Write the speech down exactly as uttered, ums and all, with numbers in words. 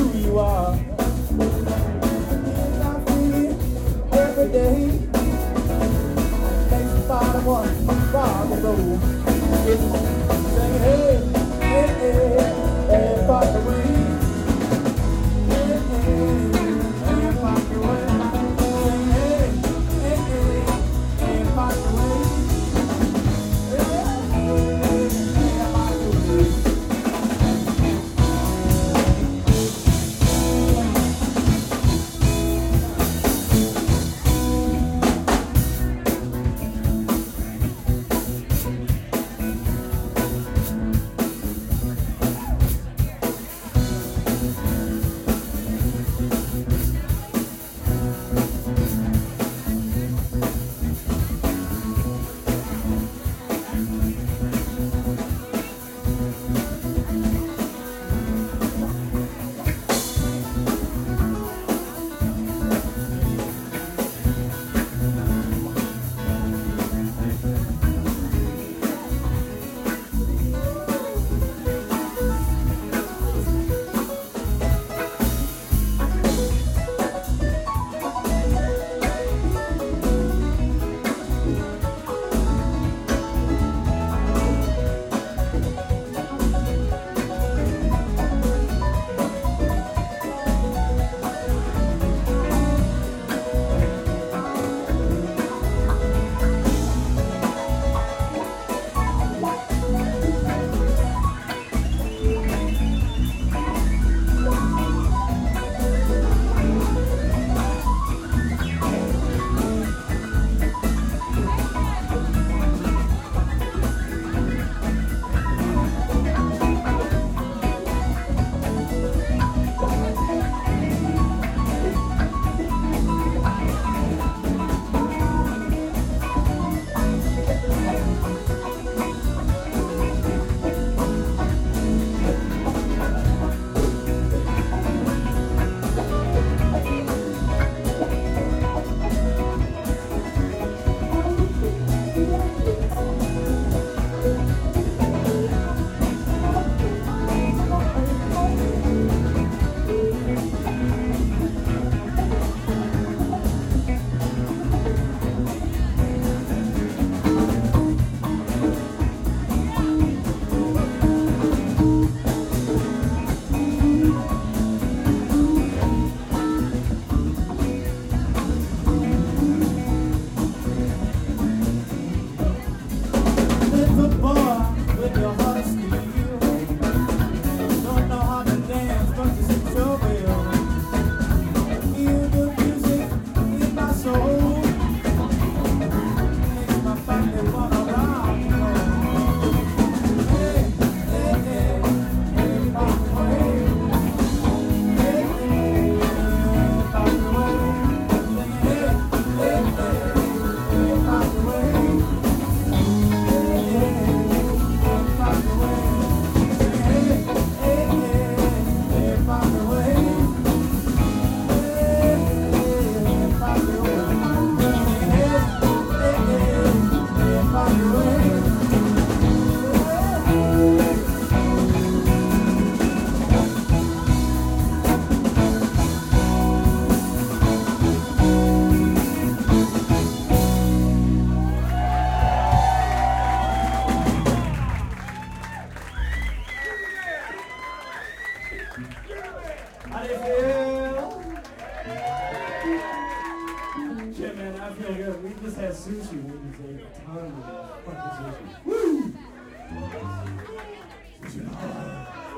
you are. I feel every day. Makes the bottom one rock and roll. Sing hey, hey, hey, hey, pop the way. Hey, hey, hey, pop the way. Sing hey, hey, hey, hey, pop the way. How do you feel? Yeah, man, I feel good. We just had sushi. We just ate a ton of fucking sushi. Woo! Sushi.